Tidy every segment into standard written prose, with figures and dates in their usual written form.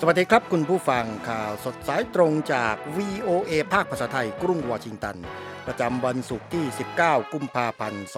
สวัสดีครับคุณผู้ฟังข่าวสดสายตรงจาก VOA ภาคภาษาไทยกรุงวอชิงตันประจำวันศุกร์ที่19กุมภาพันธ์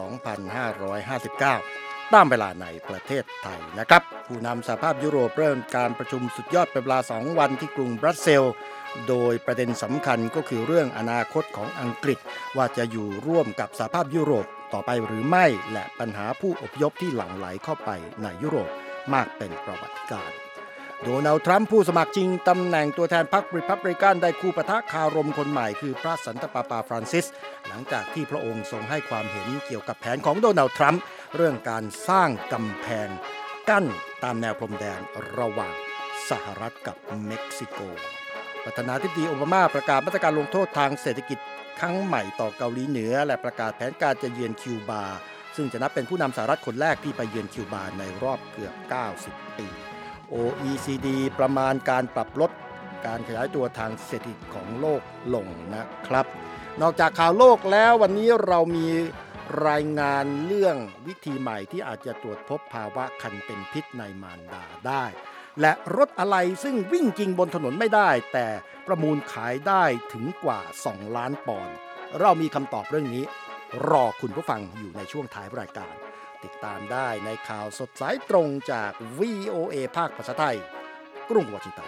2559ตามเวลาในประเทศไทยนะครับผู้นำสหภาพยุโรปเริ่มการประชุมสุดยอดเป็นเวลา2วันที่กรุงบรัสเซลส์โดยประเด็นสำคัญก็คือเรื่องอนาคตของอังกฤษว่าจะอยู่ร่วมกับสหภาพยุโรปต่อไปหรือไม่และปัญหาผู้อพยพที่หลั่งไหลเข้าไปในยุโรปมากเป็นประวัติการณ์โดนัลด์ทรัมป์ผู้สมัครชิงตำแหน่งตัวแทนพรรครีพับลิกันได้คู่ปะทะคารมคนใหม่คือพระสันตะปาปาฟรานซิสหลังจากที่พระองค์ทรงให้ความเห็นเกี่ยวกับแผนของโดนัลด์ทรัมป์เรื่องการสร้างกำแพงกั้นตามแนวพรมแดนระหว่างสหรัฐกับเม็กซิโกประธานาธิบดีโอบามาประกาศมาตรการลงโทษทางเศรษฐกิจครั้งใหม่ต่อเกาหลีเหนือและประกาศแผนการจะเยือนคิวบาซึ่งจะนับเป็นผู้นำสหรัฐคนแรกที่ไปเยือนคิวบาในรอบเกือบ90 ปีOECD ประมาณการปรับลดการขยายตัวทางเศรษฐกิจของโลกลงนะครับนอกจากข่าวโลกแล้ววันนี้เรามีรายงานเรื่องวิธีใหม่ที่อาจจะตรวจพบภาวะคันเป็นพิษในมารดาได้และรถอะไรซึ่งวิ่งจริงบนถนนไม่ได้แต่ประมูลขายได้ถึงกว่า2 ล้านปอนด์เรามีคำตอบเรื่องนี้รอคุณผู้ฟังอยู่ในช่วงท้ายรายการติดตามได้ในข่าวสดสายตรงจาก VOA ภาคภาษาไทยกรุงวอชิงตัน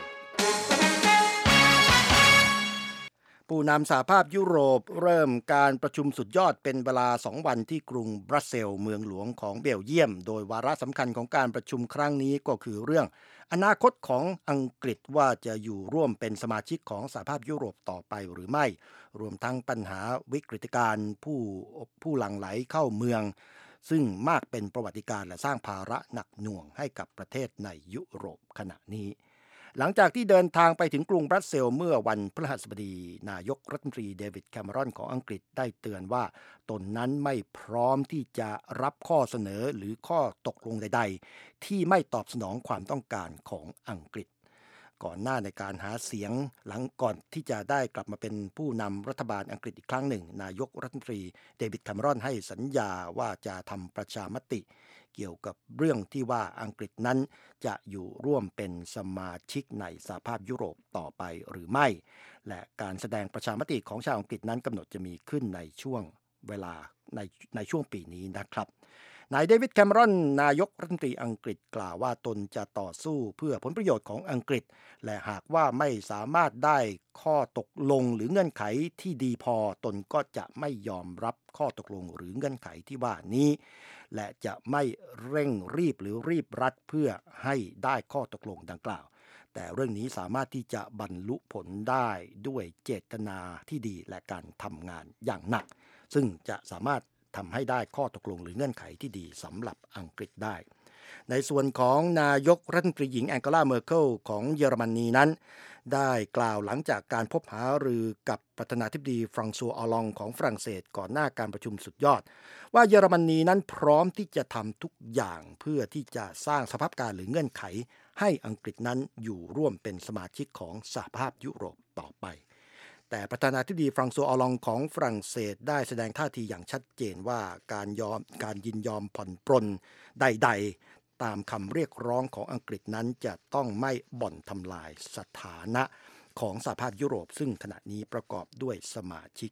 ผู้นำสหภาพยุโรปเริ่มการประชุมสุดยอดเป็นเวลา2 วันที่กรุงบรัสเซลส์เมืองหลวงของเบลเยียมโดยวาระสำคัญของการประชุมครั้งนี้ก็คือเรื่องอนาคตของอังกฤษว่าจะอยู่ร่วมเป็นสมาชิกของสหภาพยุโรปต่อไปหรือไม่รวมทั้งปัญหาวิกฤตการณ์ผู้หลั่งไหลเข้าเมืองซึ่งมากเป็นประวัติการณ์และสร้างภาระหนักหน่วงให้กับประเทศในยุโรปขณะนี้หลังจากที่เดินทางไปถึงกรุงบรัสเซลส์เมื่อวันพฤหัสบดีนายกรัฐมนตรีเดวิดแคมเมรอนของอังกฤษได้เตือนว่าตนนั้นไม่พร้อมที่จะรับข้อเสนอหรือข้อตกลงใดๆที่ไม่ตอบสนองความต้องการของอังกฤษก่อนหน้าในการหาเสียงหลังก่อนที่จะได้กลับมาเป็นผู้นำรัฐบาลอังกฤษอีกครั้งหนึ่งนายกรัฐมนตรีเดวิดแคมเมรอนให้สัญญาว่าจะทำประชามติเกี่ยวกับเรื่องที่ว่าอังกฤษนั้นจะอยู่ร่วมเป็นสมาชิกในสหภาพยุโรปต่อไปหรือไม่และการแสดงประชามติของชาวอังกฤษนั้นกำหนดจะมีขึ้นในช่วงเวลาในช่วงปีนี้นะครับนายเดวิดแคมเมรอนนายกรัฐมนตรีอังกฤษกล่าวว่าตนจะต่อสู้เพื่อผลประโยชน์ของอังกฤษและหากว่าไม่สามารถได้ข้อตกลงหรือเงื่อนไขที่ดีพอตนก็จะไม่ยอมรับข้อตกลงหรือเงื่อนไขที่ว่านี้และจะไม่เร่งรีบหรือรีบรัดเพื่อให้ได้ข้อตกลงดังกล่าวแต่เรื่องนี้สามารถที่จะบรรลุผลได้ด้วยเจตนาที่ดีและการทำงานอย่างหนักซึ่งจะสามารถทำให้ได้ข้อตกลงหรือเงื่อนไขที่ดีสำหรับอังกฤษได้ในส่วนของนายกรัฐมนตรีหญิงแองเกลาเมอร์เคิลของเยอรมนีนั้นได้กล่าวหลังจากการพบหารือกับประธานาธิบดีฟรังซัวออลองของฝรั่งเศสก่อนหน้าการประชุมสุดยอดว่าเยอรมนีนั้นพร้อมที่จะทำทุกอย่างเพื่อที่จะสร้างสภาพการหรือเงื่อนไขให้อังกฤษนั้นอยู่ร่วมเป็นสมาชิกของสหภาพยุโรปต่อไปแต่ประธานาธิบดีฟรังซัวออลองของฝรั่งเศสได้แสดงท่าทีอย่างชัดเจนว่าการยินยอมผ่อนปรนใดๆตามคำเรียกร้องของอังกฤษนั้นจะต้องไม่บ่อนทำลายสถานะของสหภาพยุโรปซึ่งขณะนี้ประกอบด้วยสมาชิก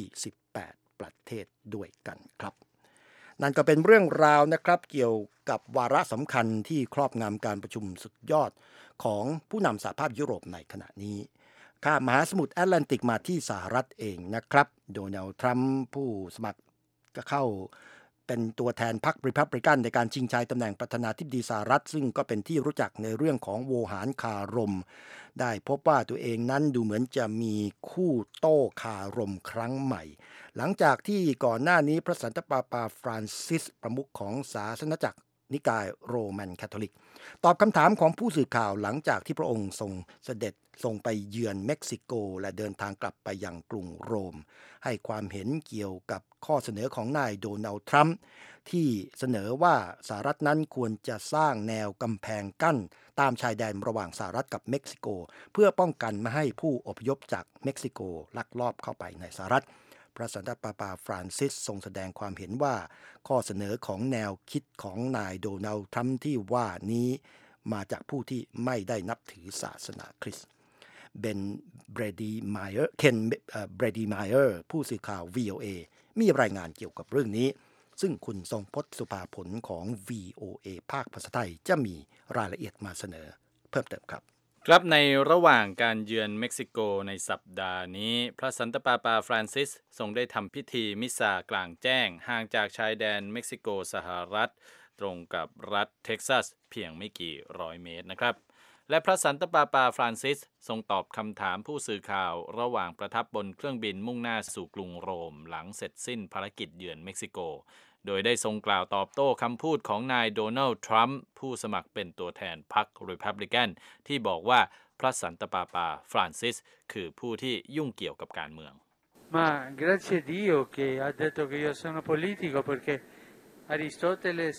28ประเทศด้วยกันครับนั่นก็เป็นเรื่องราวนะครับเกี่ยวกับวาระสำคัญที่ครอบงำการประชุมสุดยอดของผู้นำสหภาพยุโรปในขณะนี้ข้ามมหาสมุทรแอตแลนติกมาที่สหรัฐเองนะครับโดนัลด์ทรัมป์ผู้สมัครก็เข้าเป็นตัวแทนพรรครีพับลิกันในการชิงชัยตำแหน่งประธานาธิบดีสหรัฐซึ่งก็เป็นที่รู้จักในเรื่องของโวหารคารมได้พบว่าตัวเองนั้นดูเหมือนจะมีคู่โต้คารมครั้งใหม่หลังจากที่ก่อนหน้านี้พระสันตะปาปาฟรานซิสประมุขของศาสนจักรนิกายโรมันคาทอลิกตอบคำถามของผู้สื่อข่าวหลังจากที่พระองค์ทรงเสด็จส่งไปเยือนเม็กซิโกและเดินทางกลับไปยังกรุงโรมให้ความเห็นเกี่ยวกับข้อเสนอของนายโดนัลด์ทรัมป์ที่เสนอว่าสหรัฐนั้นควรจะสร้างแนวกำแพงกั้นตามชายแดนระหว่างสหรัฐกับเม็กซิโกเพื่อป้องกันไม่ให้ผู้อพยพจากเม็กซิโกลักลอบเข้าไปในสหรัฐพระสันตะปาปาฟรานซิสทรงแสดงความเห็นว่าข้อเสนอของแนวคิดของนายโดนัลด์ทรัมป์ที่ว่านี้มาจากผู้ที่ไม่ได้นับถือศาสนาคริสต์เคนเบรดีไมเออร์ผู้สื่อข่าว VOA มีรายงานเกี่ยวกับเรื่องนี้ซึ่งคุณทรงพจน์สุภาผลของ VOA ภาคภาษาไทยจะมีรายละเอียดมาเสนอเพิ่มเติมครับครับในระหว่างการเยือนเม็กซิโกในสัปดาห์นี้พระสันตะปาปาฟรานซิสทรงได้ทำพิธีมิสซากลางแจ้งห่างจากชายแดนเม็กซิโกสหรัฐตรงกับรัฐเท็กซัสเพียงไม่กี่ร้อยเมตรนะครับและพระสันตะปาปาฟรานซิสทรงตอบคำถามผู้สื่อข่าวระหว่างประทับบนเครื่องบินมุ่งหน้าสู่กรุงโรมหลังเสร็จสิ้นภารกิจเยือนเม็กซิโกโดยได้ทรงกล่าวตอบโต้คำพูดของนายโดนัลด์ทรัมป์ผู้สมัครเป็นตัวแทนพรรครีพับลิกันที่บอกว่าพระสันตะปาปาฟรานซิสคือผู้ที่ยุ่งเกี่ยวกับการเมือง Ma grazie a Dio che ha detto che io sono politico perché Aristoteles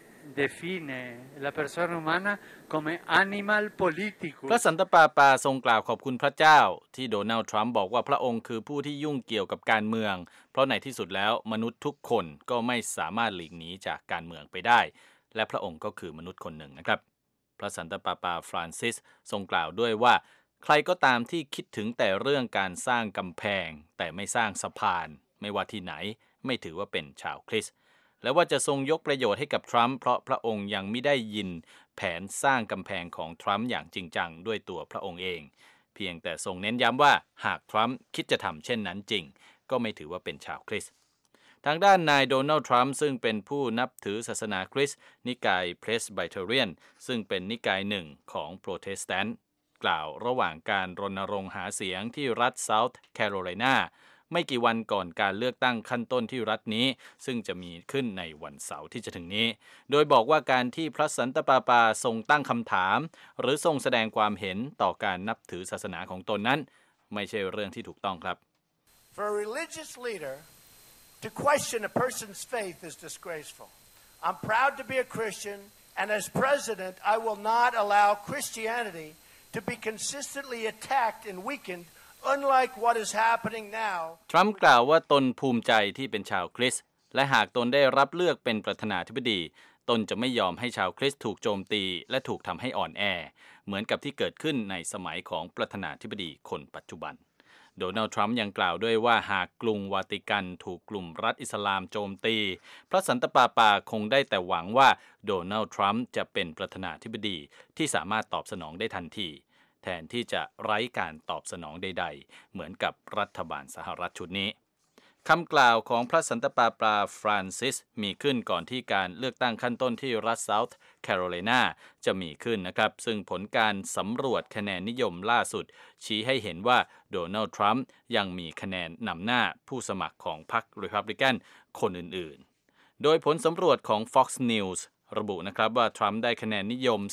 define la persona umana come animal politicus พระสันตะปาปาทรงกล่าวขอบคุณพระเจ้าที่โดนัลด์ทรัมป์บอกว่าพระองค์คือผู้ที่ยุ่งเกี่ยวกับการเมืองเพราะในที่สุดแล้วมนุษย์ทุกคนก็ไม่สามารถหลีกหนีจากการเมืองไปได้และพระองค์ก็คือมนุษย์คนหนึ่งนะครับพระสันตะปาปาฟรานซิสทรงกล่าวด้วยว่าใครก็ตามที่คิดถึงแต่เรื่องการสร้างกำแพงแต่ไม่สร้างสะพานไม่ว่าที่ไหนไม่ถือว่าเป็นชาวคริสต์และว่าจะทรงยกประโยชน์ให้กับทรัมป์เพราะพระองค์ยังไม่ได้ยินแผนสร้างกำแพงของทรัมป์อย่างจริงจังด้วยตัวพระองค์เองเพียงแต่ทรงเน้นย้ำว่าหากทรัมป์คิดจะทำเช่นนั้นจริงก็ไม่ถือว่าเป็นชาวคริสต์ทางด้านนายโดนัลด์ทรัมป์ซึ่งเป็นผู้นับถือศาสนาคริสต์นิกายเพรสไบเทเรียนซึ่งเป็นนิกายหนึ่งของโปรเตสแตนต์กล่าวระหว่างการรณรงค์หาเสียงที่รัฐเซาท์แคโรไลนาไม่กี่วันก่อนการเลือกตั้งขั้นต้นที่รัฐนี้ซึ่งจะมีขึ้นในวันเสาร์ที่จะถึงนี้โดยบอกว่าการที่พระสันตะปาปาทรงตั้งคำถามหรือทรงแสดงความเห็นต่อการนับถือศาสนาของตนนั้นไม่ใช่เรื่องที่ถูกต้องครับ For a religious leader to question a person's faith is disgraceful. I'm proud to be a Christian, and as president, I will not allow Christianity to be consistently attacked and weakened, unlike what is happening now. ทรัมป์กล่าวว่าตนภูมิใจที่เป็นชาวคริสต์และหากตนได้รับเลือกเป็นประธานาธิบดีตนจะไม่ยอมให้ชาวคริสต์ถูกโจมตีและถูกทำให้อ่อนแอเหมือนกับที่เกิดขึ้นในสมัยของประธานาธิบดีคนปัจจุบันโดนัลด์ทรัมป์ยังกล่าวด้วยว่าหากกรุงวาติกันถูกกลุ่มรัฐอิสลามโจมตีพระสันตะปาปาคงได้แต่หวังว่าโดนัลด์ทรัมป์จะเป็นประธานาธิบดีที่สามารถตอบสนองได้ทันทีแทนที่จะไร้การตอบสนองใดๆเหมือนกับรัฐบาลสหรัฐชุดนี้คำกล่าวของพระสันตะปาปาฟรานซิสมีขึ้นก่อนที่การเลือกตั้งขั้นต้นที่รัฐเซาท์แคโรไลนาจะมีขึ้นนะครับซึ่งผลการสำรวจคะแนนนิยมล่าสุดชี้ให้เห็นว่าโดนัลด์ทรัมป์ยังมีคะแนนนำหน้าผู้สมัครของพรรครีพับลิกันคนอื่นๆโดยผลสำรวจของ Fox News ระบุนะครับว่าทรัมป์ได้คะแนนนิยม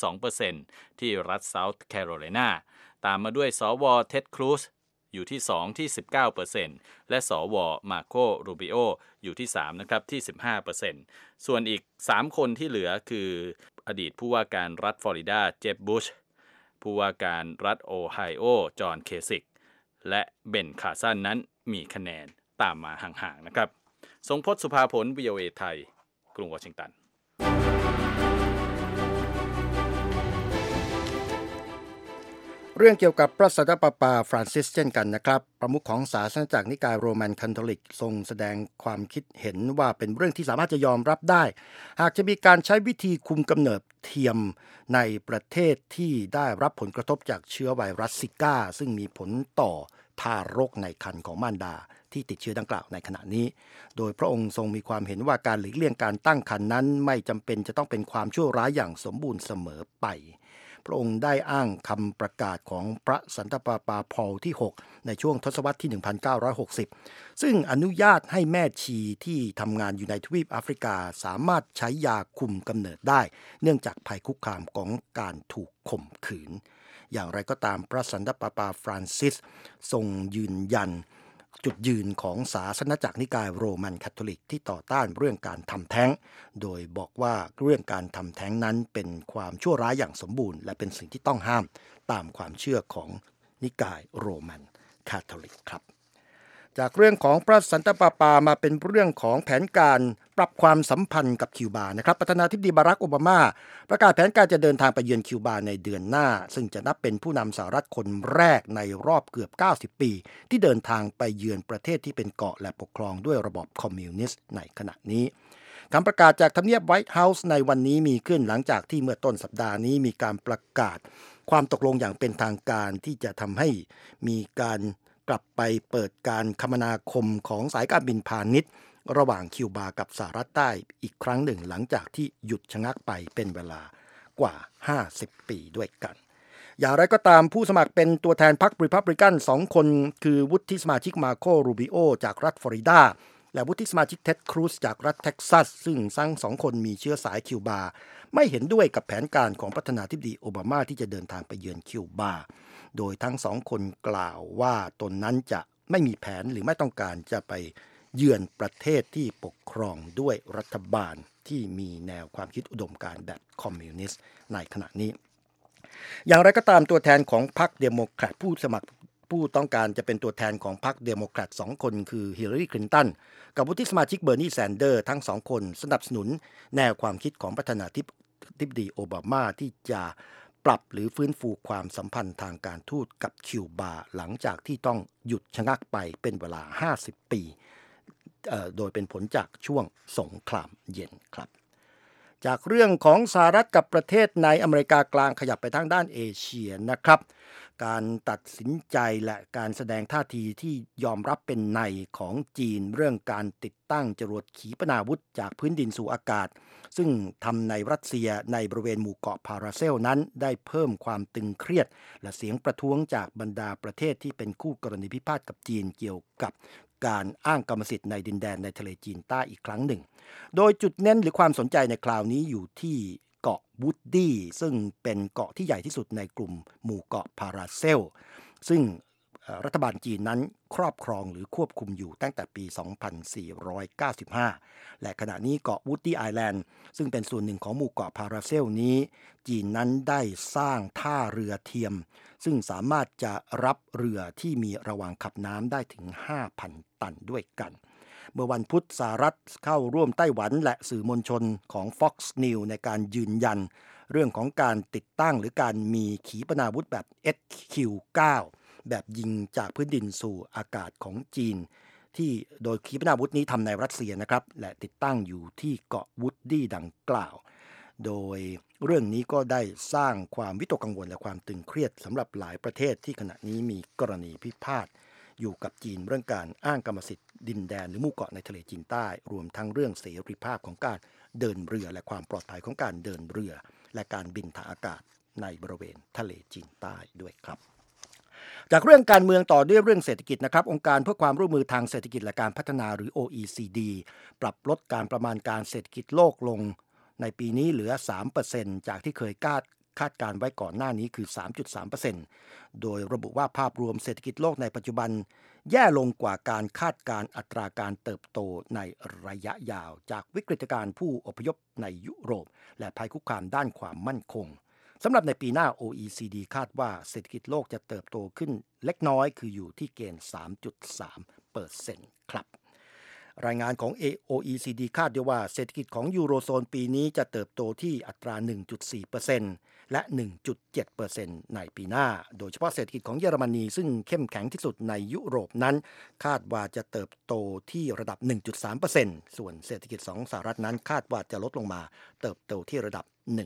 32% ที่รัฐเซาท์แคโรไลนาตามมาด้วยสวเท็ดครูซอยู่ที่2ที่ 19% และสวมาโครูบิโออยู่ที่3นะครับที่ 15% ส่วนอีก3คนที่เหลือคืออดีตผู้ว่าการรัฐฟลอริดาเจฟบุชผู้ว่าการรัฐโอไฮโอจอห์นเคซิกและเบนคาร์สันนั้นมีคะแนนตามมาห่างๆนะครับทรงพจน์สุภาผล VOA ไทยกรุงวอชิงตันเรื่องเกี่ยวกับพระสันตะปาปาฟรานซิสเช่นกันนะครับประมุขของศาสนาจักรนิกายโรมันคาทอลิกทรงแสดงความคิดเห็นว่าเป็นเรื่องที่สามารถจะยอมรับได้หากจะมีการใช้วิธีคุมกำเนิดเทียมในประเทศที่ได้รับผลกระทบจากเชื้อไวรัสซิก้าซึ่งมีผลต่อทารกในครรภ์ของมารดาที่ติดเชื้อดังกล่าวในขณะนี้โดยพระองค์ทรงมีความเห็นว่าการหลีกเลี่ยงการตั้งครรภ์นั้นไม่จำเป็นจะต้องเป็นความชั่วร้ายอย่างสมบูรณ์เสมอไปพระองค์ได้อ้างคำประกาศของพระสันตะปาปาพอลที่6ในช่วงทศวรรษที่ 1960 ซึ่งอนุญาตให้แม่ชีที่ทำงานอยู่ในทวีปแอฟริกาสามารถใช้ยาคุมกำเนิดได้เนื่องจากภัยคุกคามของการถูกข่มขืนอย่างไรก็ตามพระสันตะปาปาฟรานซิสทรงยืนยันจุดยืนของศาสนจักรนิกายโรมันคาทอลิกที่ต่อต้านเรื่องการทำแท้งโดยบอกว่าเรื่องการทำแท้งนั้นเป็นความชั่วร้ายอย่างสมบูรณ์และเป็นสิ่งที่ต้องห้ามตามความเชื่อของนิกายโรมันคาทอลิกครับจากเรื่องของพระสันตะปาปามาเป็นเรื่องของแผนการปรับความสัมพันธ์กับคิวบานะครับประธานาธิบดีบารักโอบามาประกาศแผนการจะเดินทางไปเยือนคิวบาในเดือนหน้าซึ่งจะนับเป็นผู้นำสหรัฐคนแรกในรอบเกือบ90 ปีที่เดินทางไปเยือนประเทศที่เป็นเกาะและปกครองด้วยระบอบคอมมิวนิสต์ในขณะนี้คำประกาศจากทำเนียบไวท์เฮาส์ในวันนี้มีขึ้นหลังจากที่เมื่อต้นสัปดาห์นี้มีการประกาศความตกลงอย่างเป็นทางการที่จะทำให้มีการกลับไปเปิดการคมนาคมของสายการบินพาณิชย์ระหว่างคิวบากับสหรัฐใต้อีกครั้งหนึ่งหลังจากที่หยุดชะงักไปเป็นเวลากว่า50 ปีด้วยกันอย่างไรก็ตามผู้สมัครเป็นตัวแทนพรรครีพับลิกัน2 คนคือวุฒิสมาชิกมาโครูบิโอจากรัฐฟลอริดาและวุฒิสมาชิกเท็ดครูซจากรัฐเท็กซัสซึ่งทั้ง2 คนมีเชื้อสายคิวบาไม่เห็นด้วยกับแผนการของประธานาธิบดีโอบามาที่จะเดินทางไปเยือนคิวบาโดยทั้ง2 คนกล่าวว่าตนนั้นจะไม่มีแผนหรือไม่ต้องการจะไปเยือนประเทศที่ปกครองด้วยรัฐบาลที่มีแนวความคิดอุดมการณ์แบบคอมมิวนิสต์ในขณะนี้อย่างไรก็ตามตัวแทนของพรรคเดโมแครตผู้สมัครผู้ต้องการจะเป็นตัวแทนของพรรคเดโมแครต2 คนคือฮิลลารีคลินตันกับวุฒิสมาชิกเบอร์นีแซนเดอร์ทั้ง2 คนสนับสนุนแนวความคิดของประธานาธิบดีโอบามาที่จะปรับหรือฟื้นฟูความสัมพันธ์ทางการทูตกับคิวบาหลังจากที่ต้องหยุดชะงักไปเป็นเวลา50 ปีโดยเป็นผลจากช่วงสงครามเย็นครับจากเรื่องของสหรัฐกับประเทศในอเมริกากลางขยับไปทางด้านเอเชียนะครับการตัดสินใจและการแสดงท่าทีที่ยอมรับเป็นในของจีนเรื่องการติดตั้งจรวดขีปนาวุธจากพื้นดินสู่อากาศซึ่งทำในรัสเซียในบริเวณหมู่เกาะพาราเซลนั้นได้เพิ่มความตึงเครียดและเสียงประท้วงจากบรรดาประเทศที่เป็นคู่กรณีพิพาทกับจีนเกี่ยวกับการอ้างกรรมสิทธิ์ในดินแดนในทะเลจีนใต้อีกครั้งหนึ่งโดยจุดเน้นหรือความสนใจในคราวนี้อยู่ที่เกาะวูดดี้ซึ่งเป็นเกาะที่ใหญ่ที่สุดในกลุ่มหมู่เกาะพาราเซลซึ่งรัฐบาลจีนนั้นครอบครองหรือควบคุมอยู่ตั้งแต่ปี 2495 และขณะนี้เกาะวูดดี้ไอแลนด์ซึ่งเป็นส่วนหนึ่งของหมู่เกาะพาราเซลนี้จีนนั้นได้สร้างท่าเรือเทียมซึ่งสามารถจะรับเรือที่มีระวางขับน้ำได้ถึง 5,000 ตันด้วยกันเมื่อวันพุธสหรัฐเข้าร่วมไต้หวันและสื่อมวลชนของ Fox News ในการยืนยันเรื่องของการติดตั้งหรือการมีขีปนาวุธแบบ SQ-9 แบบยิงจากพื้นดินสู่อากาศของจีนที่โดยขีปนาวุธนี้ทำในรัสเซียนะครับและติดตั้งอยู่ที่เกาะวูดดี้ดังกล่าวโดยเรื่องนี้ก็ได้สร้างความวิตกกังวลและความตึงเครียดสำหรับหลายประเทศที่ขณะนี้มีกรณีพิพาทอยู่กับจีนเรื่องการอ้างกรรมสิทธิ์ดินแดนหรือหมู่เกาะในทะเลจีนใต้รวมทั้งเรื่องเสรีภาพของการเดินเรือและความปลอดภัยของการเดินเรือและการบินทางอากาศในบริเวณทะเลจีนใต้ด้วยครับจากเรื่องการเมืองต่อด้วยเรื่องเศรษฐกิจนะครับองค์การเพื่อความร่วมมือทางเศรษฐกิจและการพัฒนาหรือ OECD ปรับลดการประมาณการเศรษฐกิจโลกลงในปีนี้เหลือ 3% จากที่เคยคาดการไว้ก่อนหน้านี้คือ 3.3% โดยระบุว่าภาพรวมเศรษฐกิจโลกในปัจจุบันแย่ลงกว่าการคาดการอัตราการเติบโตในระยะยาวจากวิกฤตการณ์ผู้อพยพในยุโรปและภัยคุกคามด้านความมั่นคงสำหรับในปีหน้า OECD คาดว่าเศรษฐกิจโลกจะเติบโตขึ้นเล็กน้อยคืออยู่ที่เกณฑ์ 3.3% ครับรายงานของ OECD คาดด้วยว่าเศรษฐกิจของยูโรโซนปีนี้จะเติบโตที่อัตรา 1.4% และ 1.7% ในปีหน้าโดยเฉพาะเศรษฐกิจของเยอรมนีซึ่งเข้มแข็งที่สุดในยุโรปนั้นคาดว่าจะเติบโตที่ระดับ 1.3% ส่วนเศรษฐกิจของสหรัฐนั้นคาดว่าจะลดลงมาเติบโตที่ระดับ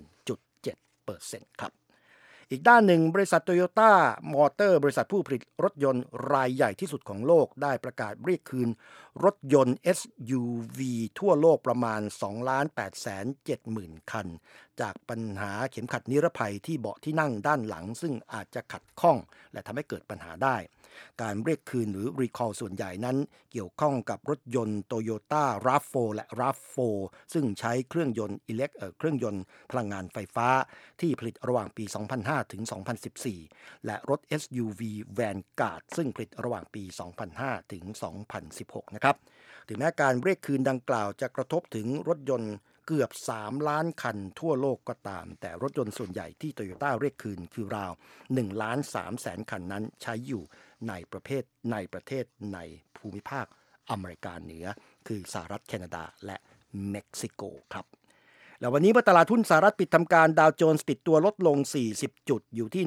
1.7% ครับอีกด้านหนึ่งบริษัทโตโยต้ามอเตอร์บริษัทผู้ผลิตรถยนต์รายใหญ่ที่สุดของโลกได้ประกาศเรียกคืนรถยนต์ SUV ทั่วโลกประมาณ 2,870,000 คันจากปัญหาเข็มขัดนิรภัยที่เบาะที่นั่งด้านหลังซึ่งอาจจะขัดข้องและทำให้เกิดปัญหาได้การเรียกคืนหรือ recall ส่วนใหญ่นั้นเกี่ยวข้องกับรถยนต์ Toyota RAV4 และ RAV4 ซึ่งใช้เครื่องยนต์พลังงานไฟฟ้าที่ผลิตระหว่างปี 2005 ถึง 2014 และรถ SUV Vanguard ซึ่งผลิตระหว่างปี 2005 ถึง 2016 นะครับถึงแม้การเรียกคืนดังกล่าวจะกระทบถึงรถยนต์เกือบ3ล้านคันทั่วโลกก็ตามแต่รถยนต์ส่วนใหญ่ที่ Toyota เรียกคืนคือราว1,300,000 คันนั้นใช้อยู่ในประเทศในภูมิภาคอเมริกาเหนือคือสหรัฐแคนาดาและเม็กซิโกครับแล้ววันนี้เมื่อตลาดหุ้นสหรัฐปิดทำการดาวโจนส์ปิดตัวลดลง40จุดอยู่ที่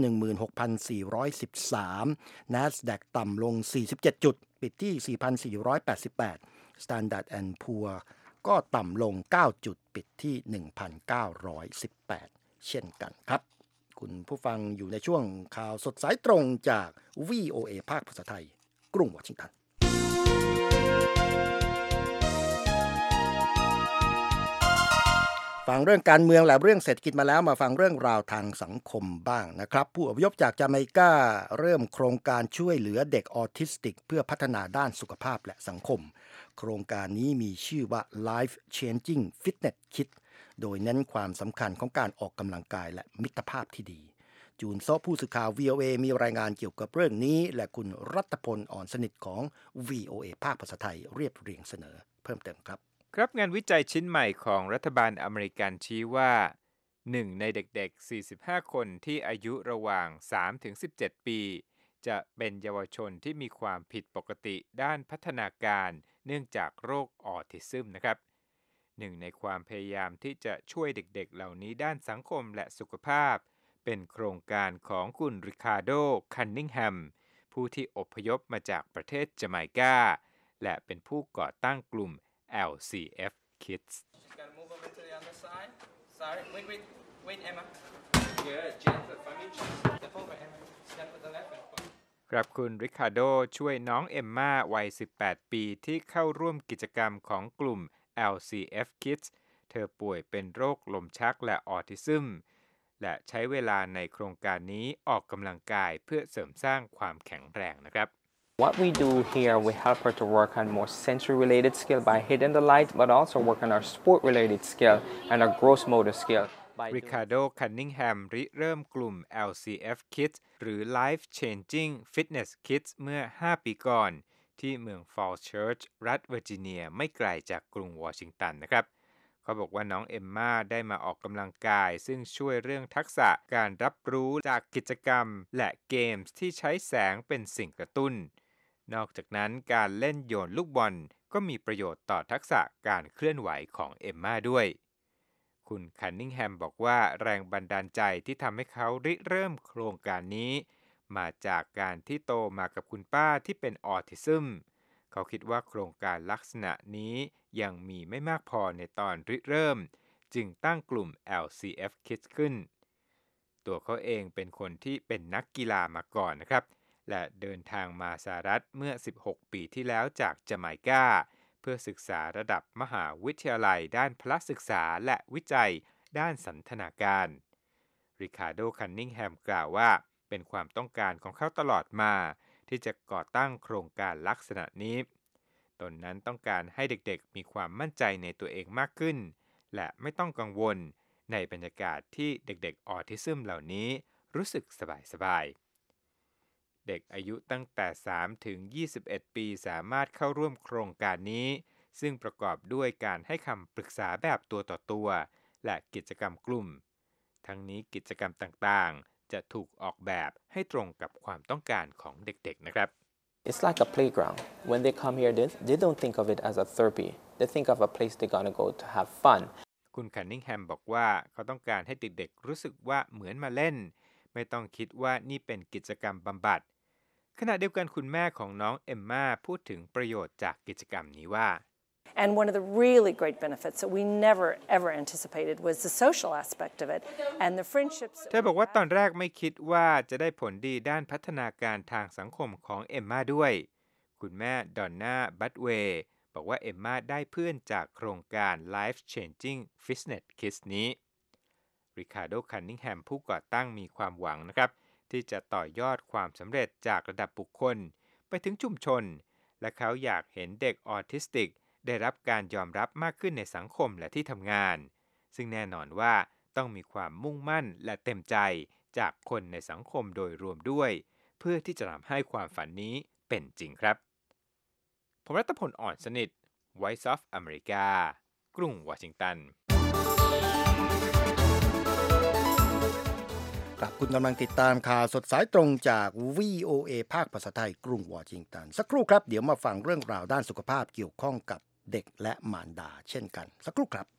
16,413 NASDAQ ต่ำลง47จุดปิดที่ 4,488 Standard & Poor ก็ต่ำลง9จุดปิดที่ 1,918 เช่นกันครับคุณผู้ฟังอยู่ในช่วงข่าวสดสายตรงจาก VOA ภาคภาษาไทยกรุงวอชิงตันฟังเรื่องการเมืองและเรื่องเศรษฐกิจมาแล้วมาฟังเรื่องราวทางสังคมบ้างนะครับผู้อพยพจากจาเมกาเริ่มโครงการช่วยเหลือเด็กออทิสติกเพื่อพัฒนาด้านสุขภาพและสังคมโครงการนี้มีชื่อว่า Life Changing Fitness Kit โดยเน้นความสำคัญของการออกกำลังกายและมิตรภาพที่ดีจูนโซผู้สื่อข่าว VOA มีรายงานเกี่ยวกับเรื่องนี้และคุณรัตพลอ่อนสนิทของ VOA ภาคภาษาไทยเรียบเรียงเสนอเพิ่มเติมครับครับงานวิจัยชิ้นใหม่ของรัฐบาลอเมริกันชี้ว่า1ในเด็กๆ45คนที่อายุระหว่าง 3-17 ปีจะเป็นเยาวชนที่มีความผิดปกติด้านพัฒนาการเนื่องจากโรคออทิซึมนะครับ1ในความพยายามที่จะช่วยเด็กๆเหล่านี้ด้านสังคมและสุขภาพเป็นโครงการของคุณริคาร์โด คันนิงแฮมผู้ที่อพยพมาจากประเทศจาไมกาและเป็นผู้ก่อตั้งกลุ่มLCF Kids. Gotta move over to the other side. Sorry. Wait, Emma. Good. Jennifer, for me, step over, Emma. Step to the left and point. ครับคุณริคาร์โดช่วยน้องเอมม่าวัย 18 ปีที่เข้าร่วมกิจกรรมของกลุ่ม LCF Kids เธอป่วยเป็นโรคลมชักและออทิซึมและใช้เวลาในโครงการนี้ออกกำลังกายเพื่อเสริมสร้างความแข็งแรงนะครับ What we do here, we help her to work on more sensory-related skill by hitting the light, but also work on our sport-related skill and our gross motor skill. Ricardo Cunningham ริเริ่มกลุ่ม LCF Kids หรือ Life Changing Fitness Kids เมื่อ 5 ปีก่อนที่เมือง Falls Church รัฐเวอร์จิเนียไม่ไกลจากกรุงวอชิงตันนะครับเขาบอกว่าน้องเอมม่าได้มาออกกำลังกายซึ่งช่วยเรื่องทักษะการรับรู้จากกิจกรรมและเกมส์ที่ใช้แสงเป็นสิ่งกระตุ้นนอกจากนั้นการเล่นโยนลูกบอลก็มีประโยชน์ต่อทักษะการเคลื่อนไหวของเอมม่าด้วยคุณคันนิงแฮมบอกว่าแรงบันดาลใจที่ทำให้เขาริเริ่มโครงการนี้มาจากการที่โตมากับคุณป้าที่เป็นออทิซึมเขาคิดว่าโครงการลักษณะนี้ยังมีไม่มากพอในตอนริเริ่มจึงตั้งกลุ่ม LCF Kids ขึ้นตัวเขาเองเป็นคนที่เป็นนักกีฬามาก่อนนะครับและเดินทางมาสหรัฐเมื่อ16ปีที่แล้วจากจาไมกาเพื่อศึกษาระดับมหาวิทยาลัยด้านพละศึกษาและวิจัยด้านสันทนาการริคาร์โด คันนิงแฮมกล่าวว่าเป็นความต้องการของเขาตลอดมาที่จะก่อตั้งโครงการลักษณะนี้ตนนั้นต้องการให้เด็กๆมีความมั่นใจในตัวเองมากขึ้นและไม่ต้องกังวลในบรรยากาศที่เด็กๆออทิซึมเหล่านี้รู้สึกสบายๆเด็กอายุตั้งแต่3ถึง21ปีสามารถเข้าร่วมโครงการนี้ซึ่งประกอบด้วยการให้คำปรึกษาแบบตัวต่อตัวและกิจกรรมกลุ่มทั้งนี้กิจกรรมต่างๆจะถูกออกแบบให้ตรงกับความต้องการของเด็กๆนะครับ It's like a playground. When they come here, they don't think of it as a therapy. They think of a place they're gonna go to have fun. คุณคันนิงแฮมบอกว่าเขาต้องการให้เด็กๆรู้สึกว่าเหมือนมาเล่นไม่ต้องคิดว่านี่เป็นกิจกรรมบำบัดขณะเดียวกันคุณแม่ของน้องเอมม่าพูดถึงประโยชน์จากกิจกรรมนี้ว่า And one of the really great benefits that we never ever anticipated was the social aspect of it and the friendships. เธอบอกว่าตอนแรกไม่คิดว่าจะได้ผลดีด้านพัฒนาการทางสังคมของเอมม่าด้วยคุณแม่ดอนน่าบัตเวย์บอกว่าเอมม่าได้เพื่อนจากโครงการ Life Changing Fitness Kids นี้ริคาร์โด คันนิงแฮมผู้ก่อตั้งมีความหวังนะครับที่จะต่อยอดความสำเร็จจากระดับบุคคลไปถึงชุมชนและเขาอยากเห็นเด็กออทิสติกได้รับการยอมรับมากขึ้นในสังคมและที่ทำงานซึ่งแน่นอนว่าต้องมีความมุ่งมั่นและเต็มใจจากคนในสังคมโดยรวมด้วยเพื่อที่จะทำให้ความฝันนี้เป็นจริงครับผมรัตพล อ่อนสนิท Voice of America กรุงวอชิงตันครับคุณกำลังติดตามข่าวสดสายตรงจาก VOA ภาคภาษาไทยกรุงวอชิงตันสักครู่ครับเดี๋ยวมาฟังเรื่องราวด้านสุขภาพเกี่ยวข้องกับเด็กและมารดาเช่นกันสักครู่ครับ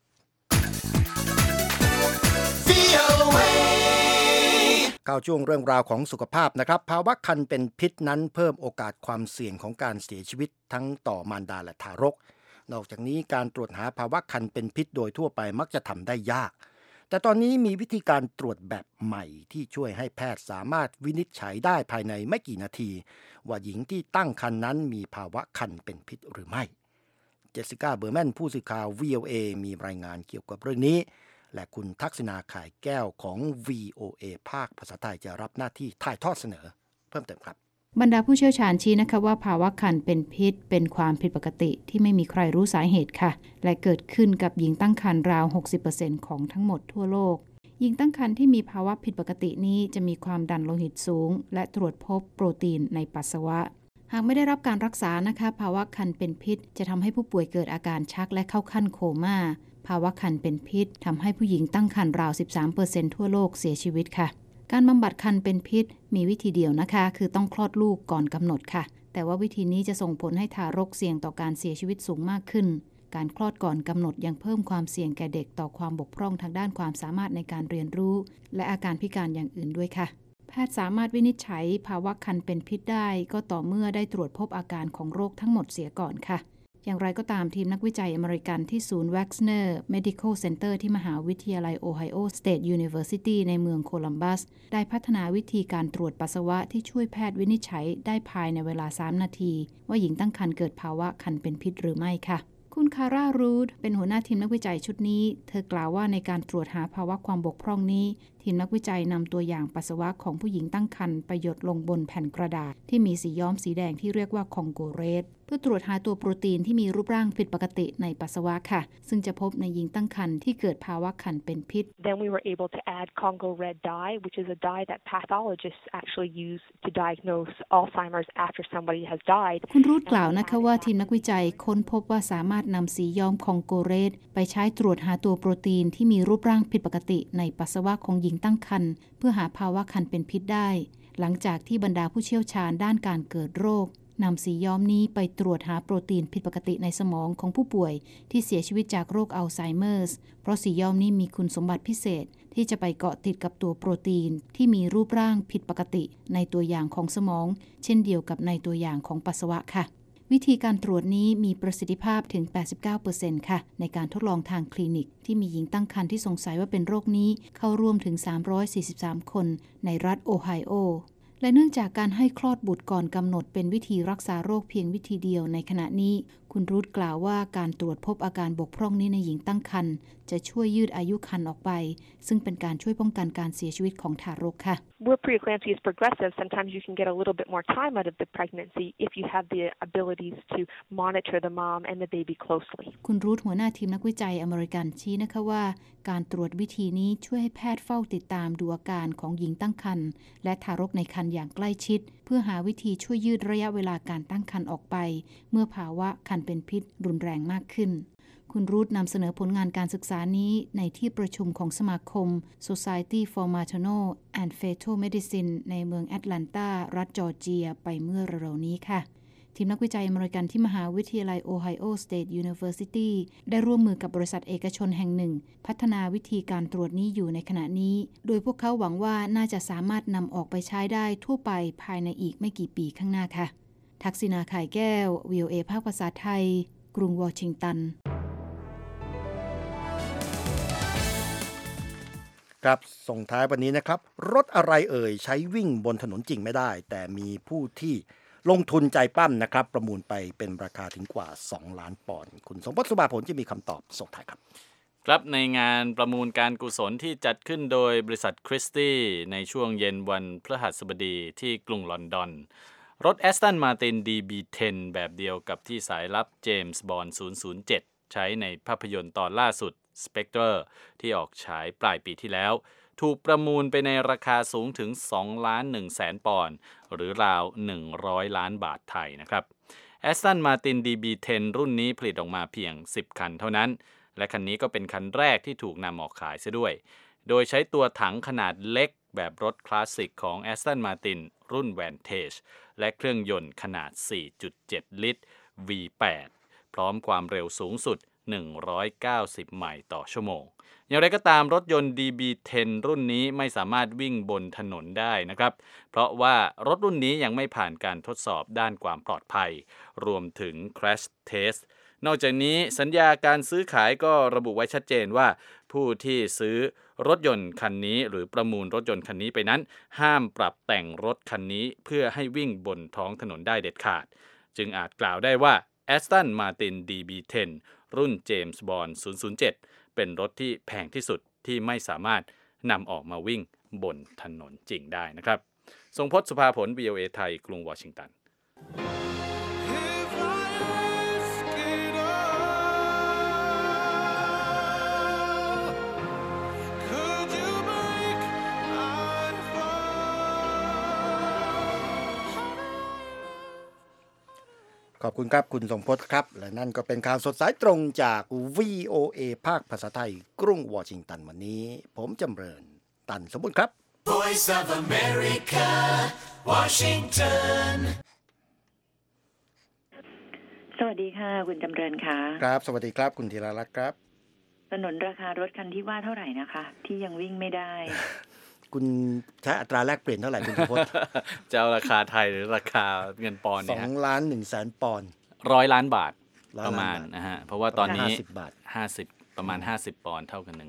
เข้าช่วงเรื่องราวของสุขภาพนะครับภาวะคันเป็นพิษนั้นเพิ่มโอกาสความเสี่ยงของการเสียชีวิตทั้งต่อมารดาและทารกนอกจากนี้การตรวจหาภาวะคันเป็นพิษโดยทั่วไปมักจะทำได้ยากแต่ตอนนี้มีวิธีการตรวจแบบใหม่ที่ช่วยให้แพทย์สามารถวินิจฉัยได้ภายในไม่กี่นาทีว่าหญิงที่ตั้งครรภ์นั้นมีภาวะคันเป็นพิษหรือไม่เจสสิก้าเบอร์แมนผู้สื่อข่าว VOA มีรายงานเกี่ยวกับเรื่องนี้และคุณทักษณาข่ายแก้วของ VOA ภาคภาษาไทยจะรับหน้าที่ถ่ายทอดเสนอเพิ่มเติมครับบรรดาผู้เชี่ยวชาญชี้นะคะว่าภาวะคันเป็นพิษเป็นความผิดปกติที่ไม่มีใครรู้สาเหตุค่ะและเกิดขึ้นกับหญิงตั้งครรภ์ราว 60% ของทั้งหมดทั่วโลกหญิงตั้งครรภ์ที่มีภาวะผิดปกตินี้จะมีความดันโลหิตสูงและตรวจพบโปรตีนในปัสสาวะหากไม่ได้รับการรักษานะคะภาวะคันเป็นพิษจะทำให้ผู้ป่วยเกิดอาการชักและเข้าขั้นโคม่าภาวะคันเป็นพิษทำให้ผู้หญิงตั้งครรภ์ราว 13% ทั่วโลกเสียชีวิตค่ะการบำบัดคันเป็นพิษมีวิธีเดียวนะคะคือต้องคลอดลูกก่อนกำหนดค่ะแต่ว่าวิธีนี้จะส่งผลให้ทารกเสี่ยงต่อการเสียชีวิตสูงมากขึ้นการคลอดก่อนกำหนดยังเพิ่มความเสี่ยงแก่เด็กต่อความบกพร่องทางด้านความสามารถในการเรียนรู้และอาการพิการอย่างอื่นด้วยค่ะแพทย์สามารถวินิจฉัยภาวะคันเป็นพิษได้ก็ต่อเมื่อได้ตรวจพบอาการของโรคทั้งหมดเสียก่อนค่ะอย่างไรก็ตามทีมนักวิจัยอเมริกันที่ศูนย์ Wexner Medical Center ที่มหาวิทยาลัย Ohio State University ในเมืองโคลัมบัสได้พัฒนาวิธีการตรวจปัสสาวะที่ช่วยแพทย์วินิจฉัยได้ภายในเวลา3นาทีว่าหญิงตั้งครรภ์เกิดภาวะคันเป็นพิษหรือไม่ค่ะคุณคาร่ารูดเป็นหัวหน้าทีมนักวิจัยชุดนี้เธอกล่าวว่าในการตรวจหาภาวะความบกพร่องนี้ทีมนักวิจัยนำตัวอย่างปัสสาวะของผู้หญิงตั้งครรภ์ไปหยดลงบนแผ่นกระดาษที่มีสีย้อมสีแดงที่เรียกว่าคองโกเรสเพื่อตรวจหาตัวโปรตีนที่มีรูปร่างผิดปกติในปัสสาวะค่ะซึ่งจะพบในหญิงตั้งครรภ์ที่เกิดภาวะคันเป็นพิษ Then we were able to add Congo red dye, which is a dye that pathologists actually use to diagnose Alzheimer's after somebody has died. คุณรูทกล่าวนะคะว่าทีมนักวิจัยค้นพบว่าสามารถนำสีย้อมคองโกเรสไปใช้ตรวจหาตัวโปรตีนที่มีรูปร่างผิดปกติในปัสสาวะของหญิงตั้งครรภ์เพื่อหาภาวะคันเป็นพิษได้หลังจากที่บรรดาผู้เชี่ยวชาญด้านการเกิดโรคนำสีย้อมนี้ไปตรวจหาโปรตีนผิดปกติในสมองของผู้ป่วยที่เสียชีวิตจากโรคอัลไซเมอร์สเพราะสีย้อมนี้มีคุณสมบัติพิเศษที่จะไปเกาะติดกับตัวโปรตีนที่มีรูปร่างผิดปกติในตัวอย่างของสมองเช่นเดียวกับในตัวอย่างของปัสสาวะค่ะวิธีการตรวจนี้มีประสิทธิภาพถึง 89% ค่ะในการทดลองทางคลินิกที่มีหญิงตั้งครรภ์ที่สงสัยว่าเป็นโรคนี้เข้าร่วมถึง343คนในรัฐโอไฮโอและเนื่องจากการให้คลอดบุตรก่อนกำหนดเป็นวิธีรักษาโรคเพียงวิธีเดียวในขณะนี้คุณรูทกล่าวว่าการตรวจพบอาการบกพร่องนี้ในหญิงตั้งครรภ์จะช่วยยืดอายุครรภ์ออกไปซึ่งเป็นการช่วยป้องกันการเสียชีวิตของทารกค่ะ Where preeclampsia is progressive, sometimes you can get a little bit more time out of the pregnancy if you have the abilities to monitor the mom and the baby closely. คุณรูทหัวหน้าทีมนักวิจัยอเมริกันชี้นะคะว่าการตรวจวิธีนี้ช่วยให้แพทย์เฝ้าติดตามดูอาการของหญิงตั้งครรภ์และทารกในครรภ์อย่างใกล้ชิดเพื่อหาวิธีช่วยยืดระยะเวลาการตั้งครรภ์ออกไปเมื่อภาวะคันเป็นพิษรุนแรงมากขึ้นคุณรูทนำเสนอผลงานการศึกษานี้ในที่ประชุมของสมาคม Society for Maternal and Fetal Medicine ในเมืองแอตแลนตารัฐจอร์เจียไปเมื่อเร็วๆนี้ค่ะทีมนักวิจัยอเมริกันที่มหาวิทยาลัย Ohio State University ได้ร่วมมือกับบริษัทเอกชนแห่งหนึ่งพัฒนาวิธีการตรวจนี้อยู่ในขณะนี้โดยพวกเขาหวังว่าน่าจะสามารถนำออกไปใช้ได้ทั่วไปภายในอีกไม่กี่ปีข้างหน้าค่ะทักษิณาข่ายแก้ว VOA ภาคภาษาไทยกรุงวอชิงตันครับส่งท้ายวันนี้นะครับรถอะไรใช้วิ่งบนถนนจริงไม่ได้แต่มีผู้ที่ลงทุนใจปั้มนะครับประมูลไปเป็นราคาถึงกว่า2ล้านปอนด์คุณสมบัติสุภาผลจะมีคำตอบส่งท้ายครับครับในงานประมูลการกุศลที่จัดขึ้นโดยบริษัทคริสตี้ในช่วงเย็นวันพฤหัสบดีที่กรุงลอนดอนรถ Aston Martin DB10 แบบเดียวกับที่สายลับเจมส์บอนด์007ใช้ในภาพยนตร์ตอนล่าสุด Spectre ที่ออกฉายปลายปีที่แล้วถูกประมูลไปในราคาสูงถึง 2,100,000 ปอนด์หรือราว100ล้านบาทไทยนะครับ Aston Martin DB10 รุ่นนี้ผลิตออกมาเพียง10คันเท่านั้นและคันนี้ก็เป็นคันแรกที่ถูกนำออกขายซะด้วยโดยใช้ตัวถังขนาดเล็กแบบรถคลาสสิกของ Aston Martin รุ่น Vantage และเครื่องยนต์ขนาด 4.7 ลิตร V8 พร้อมความเร็วสูงสุด190 ไมล์ต่อชั่วโมงอย่างไรก็ตามรถยนต์ DB10 รุ่นนี้ไม่สามารถวิ่งบนถนนได้นะครับเพราะว่ารถรุ่นนี้ยังไม่ผ่านการทดสอบด้านความปลอดภัยรวมถึง Crash Test นอกจากนี้สัญญาการซื้อขายก็ระบุไว้ชัดเจนว่าผู้ที่ซื้อรถยนต์คันนี้หรือประมูลรถยนต์คันนี้ไปนั้นห้ามปรับแต่งรถคันนี้เพื่อให้วิ่งบนท้องถนนได้เด็ดขาดจึงอาจกล่าวได้ว่า Aston Martin DB10 รุ่น James Bond 007 เป็นรถที่แพงที่สุดที่ไม่สามารถนำออกมาวิ่งบนถนนจริงได้นะครับทรงพจน์ สุภาผล VOA ไทยกรุงวอชิงตันขอบคุณครับคุณทรงพจน์ครับและนั่นก็เป็นข่าวสดสายตรงจาก VOA ภาคภาษาไทยกรุงวอชิงตันวันนี้ผมจำเริญตันสมบูรณ์ครับ Voice of America Washington สวัสดีค่ะคุณจำเริญค่ะครับสวัสดีครับคุณธีรรัตน์ครับถนนราคารถคันที่ว่าเท่าไหร่นะคะที่ยังวิ่งไม่ได้คุณใช้อัตราแลกเปลี่ยนเท่าไหร่คุณทรงพจน์จะเอาราคาไทยหรือราคาเงินปอนด์เนี่ย 2,100,000 ปอนด์ 100 ล้านบาทประมาณนะฮะเพราะว่าตอนนี้ 50 บาท 50ประมาณ50ปอนด์เท่ากัน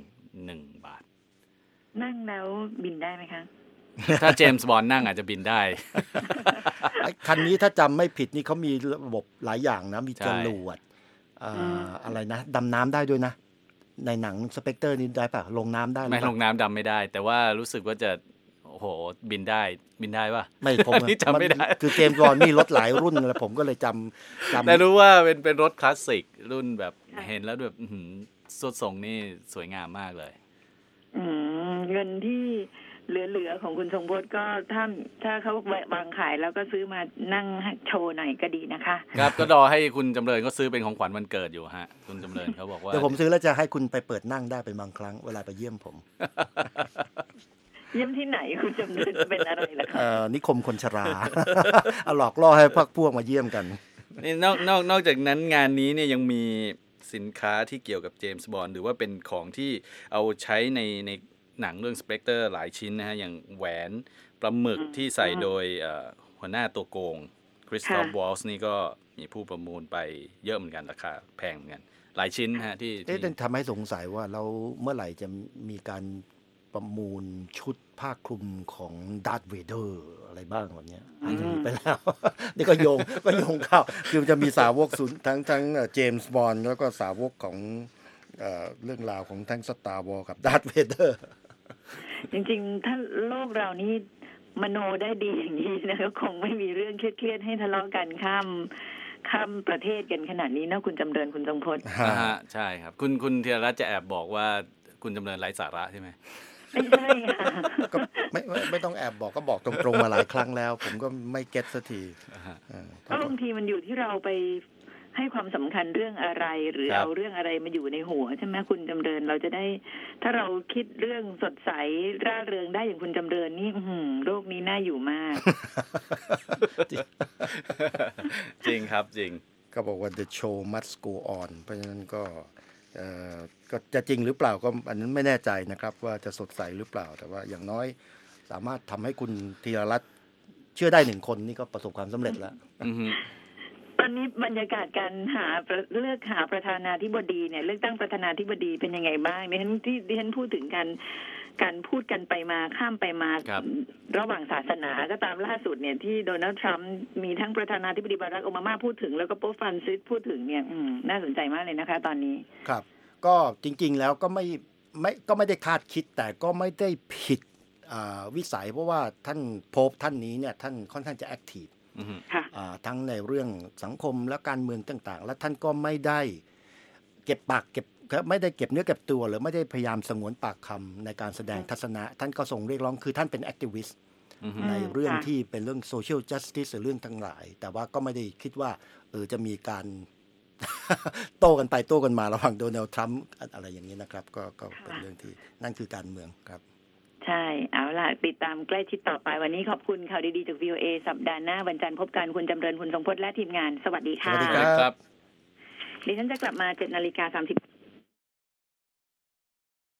1บาทนั่งแล้วบินได้ไหมคะถ้าเจมส์บอนด์นั่งอาจจะบินได้คันนี้ถ้าจำไม่ผิดนี่เขามีระบบหลายอย่างนะมีจรวดอะไรนะดำน้ำได้ด้วยนะในหนังสเปกเตอร์นี่ได้ป่ะลงน้ำได้ไม่ลงน้ำดำไม่ได้แต่ว่ารู้สึกว่าจะโอ้โหบินได้ป่ะไม่ผมจำไม่ได้คือเจมส์บอนด์มีรถหลายรุ่นแล้วผมก็เลยจำแต่รู้ว่าเป็นรถคลาสสิกรุ่นแบบเห็นแล้วแบบสุดทรงนี่สวยงามมากเลยเงินที่เหลือของคุณทรงพจน์ก็ถ้าเขาวางขายแล้วก็ซื้อมานั่งโชว์หน่อยก็ดีนะคะครับก็รอให้คุณจำเริญก็ซื้อเป็นของขวัญวันเกิดอยู่ฮะคุณจำเริญเขาบอกว่าเดี๋ยวผมซื้อแล้วจะให้คุณไปเปิดนั่งได้เป็นบางครั้งเวลาไปเยี่ยมผมเยี่ยมที่ไหนคุณจำเริญเป็นอะไรล่ะคะนิคมคนชราเอาหลอกล่อให้พวกมาเยี่ยมกันนี่นอกจากนั้นงานนี้เนี่ยยังมีสินค้าที่เกี่ยวกับเจมส์บอนด์หรือว่าเป็นของที่เอาใช้ในหนังเรื่อง Spectre หลายชิ้นนะฮะอย่างแหวนปลาหมึกที่ใส่โดยหัวหน้าตัวโกงคริสตอฟวอลส์นี่ก็มีผู้ประมูลไปเยอะเหมือนกันราคาแพงเหมือนกันหลายชิ้นฮะที่ทำให้สงสัยว่าเราเมื่อไหร่จะมีการประมูลชุดผ้าคลุมของดาร์ธเวเดอร์อะไรบ้างวันนี้อาจจะมีไปแล้ว นี่ก็โยงเข้าคือจะมีสาวกทั้งเจมส์บอนด์แล้วก็สาวกของเรื่องราวของทั้งสตาร์วอร์กับดาร์ธเวเดอร์จริงๆถ้าโลกเรานี่มโนได้ดีอย่างนี้นะก็คงไม่มีเรื่องเครียดๆให้ทะเลาะกันข้ามประเทศกันขนาดนี้นะคุณจำเริญคุณทรงพจน์ใช่ครับคุณธีรรัตน์จะแอบบอกว่าคุณจำเริญไร้สาระใช่ไหมไม่ใช่ค่ะก็ไม่ต้องแอบบอกก็บอกตรงๆมาหลายครั้งแล้วผมก็ไม่เก็ตสักทีเพราะบางทีมันอยู่ที่เราไปให้ความสำคัญเรื่องอะไรหรือเอาเรื่องอะไรมาอยู่ในหัวใช่ไหมคุณจำเริญเราจะได้ถ้าเราคิดเรื่องสดใสร่าเริงได้อย่างคุณจำเริญนี่โลกนี้น่าอยู่มากจริงครับจริงก็บอกว่า the show must go on เพราะฉะนั้นก็จะจริงหรือเปล่าก็อันนั้นไม่แน่ใจนะครับว่าจะสดใสหรือเปล่าแต่ว่าอย่างน้อยสามารถทำให้คุณธีรรัตน์เชื่อได้1 คนนี่ก็ประสบความสำเร็จแล้วตอนนี้บรรยากาศการเลือกหาประธานาธิบดีเนี่ยเลือกตั้งประธานาธิบดีเป็นยังไงบ้างดิฉันพูดถึงการพูดกันไปมาข้ามไปมาระหว่างศาสนาก็ตามล่าสุดเนี่ยที่โดนัลด์ทรัมป์มีทั้งประธานาธิบดีบารักโอบามาพูดถึงแล้วก็โป๊ปฟรานซิสพูดถึงเนี่ยน่าสนใจมากเลยนะคะตอนนี้ครับก็จริงๆแล้วก็ไม่ได้คาดคิดแต่ก็ไม่ได้ผิดวิสัยเพราะว่าท่านโป๊ปท่านนี้เนี่ยท่านค่อนข้างจะแอคทีฟทั้งในเรื่องสังคมและการเมืองต่างๆและท่านก็ไม่ได้ไม่ได้เก็บเนื้อเก็บตัวหรือไม่ได้พยายามสงวนปากคำในการแสดงทัศนะท่านก็ส่งเรียกร้องคือท่านเป็นแอคทิวิสต์ในเรื่องที่เป็นเรื่องโซเชียลจัสติสหรือเรื่องทั้งหลายแต่ว่าก็ไม่ได้คิดว่าจะมีการโต้กันไปโต้กันมาระหว่างโดนัลด์ทรัมป์อะไรอย่างนี้นะครับก็เป็นเรื่องที่นั่นคือการเมืองครับใช่เอาล่ะติดตามใกล้ชิดต่อไปวันนี้ขอบคุณข่าวดีๆจาก VOA สัปดาห์หน้าวันจันทร์พบกันคุณจำเริญคุณทรงพจน์และทีมงานสวัสดีค่ะสวัสดีครับดิฉันจะกลับมา 7:30 น